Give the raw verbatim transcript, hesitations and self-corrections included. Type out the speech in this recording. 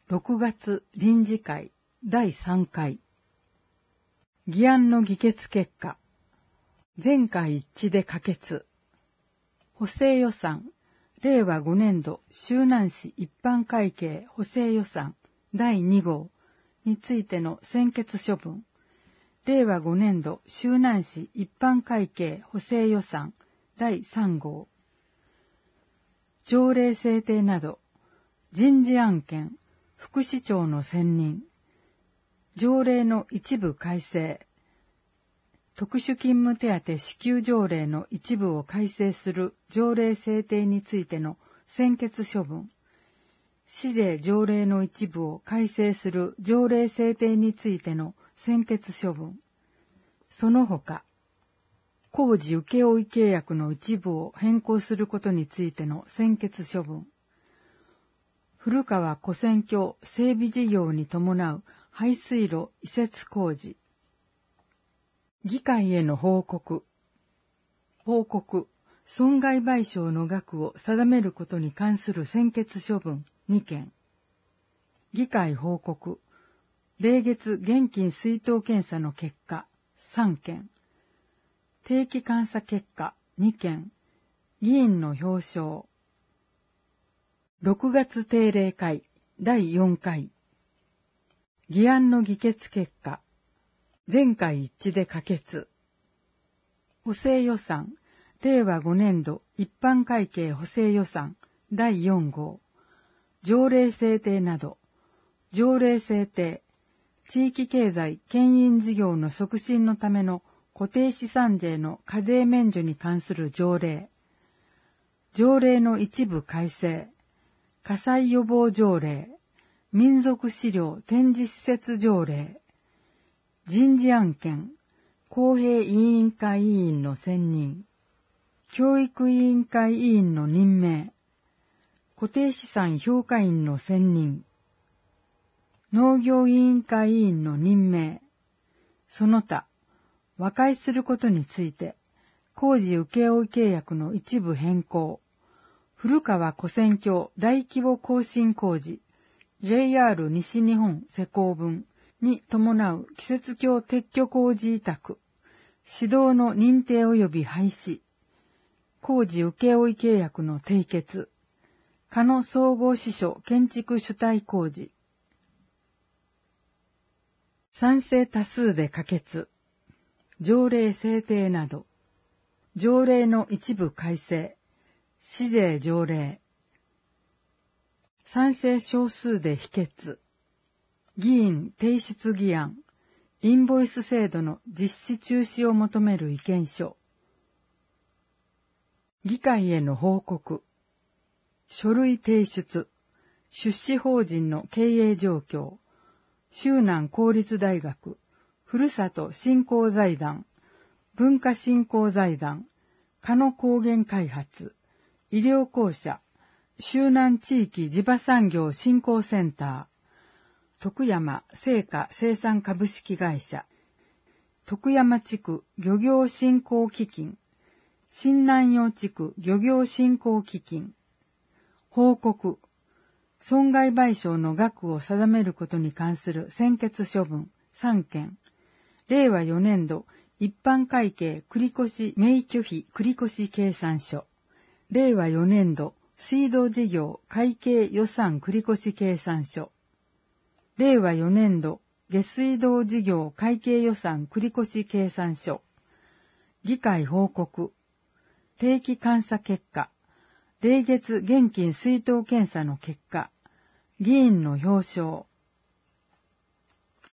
ろくがつ臨時会だいさんかい。議案の議決結果。全会一致で可決。補正予算、れいわごねんど周南市一般会計補正予算だいにごうについての専決処分。れいわごねんど周南市一般会計補正予算だいさんごう。条例制定など、人事案件、副市長の選任、条例の一部改正、特殊勤務手当支給条例の一部を改正する条例制定についての専決処分、市税条例の一部を改正する条例制定についての専決処分、その他、工事請負契約の一部を変更することについての専決処分、古川古線橋整備事業に伴う排水路移設工事、議会への報告、報告、損害賠償の額を定めることに関する専決処分にけん、議会報告、例月現金出納検査の結果さんけん、定期監査結果にけん、議員の表彰。ろくがつ定例会だいよんかい。議案の議決結果。全会一致で可決。補正予算、れいわごねんど一般会計補正予算だいよんごう。条例制定など、条例制定、地域経済牽引事業の促進のための固定資産税の課税免除に関する条例、条例の一部改正、火災予防条例、民族資料展示施設条例、人事案件、公平委員会委員の選任、教育委員会委員の任命、固定資産評価員の選任、農業委員会委員の任命、その他、和解することについて、工事請負契約の一部変更、古川古線橋大規模更新工事、ジェイアール 西日本施工分に伴う季節橋撤去工事委託、指導の認定及び廃止、工事請負契約の締結、加野総合支所建築主体工事。賛成多数で可決。条例制定など、条例の一部改正、市税条例。賛成少数で否決。議員提出議案、インボイス制度の実施中止を求める意見書。議会への報告。書類提出。出資法人の経営状況。周南公立大学、ふるさと振興財団、文化振興財団、加野高原開発、医療公社、周南地域地場産業振興センター、徳山製菓生産株式会社、徳山地区漁業振興基金、新南陽地区漁業振興基金、報告、損害賠償の額を定めることに関する専決処分さんけん、れいわよねんど一般会計繰越免許費繰越計算書、れいわよねんど水道事業会計予算繰越計算書、れいわよねんど下水道事業会計予算繰越計算書、議会報告、定期監査結果、例月現金出納検査の結果、議員の表彰、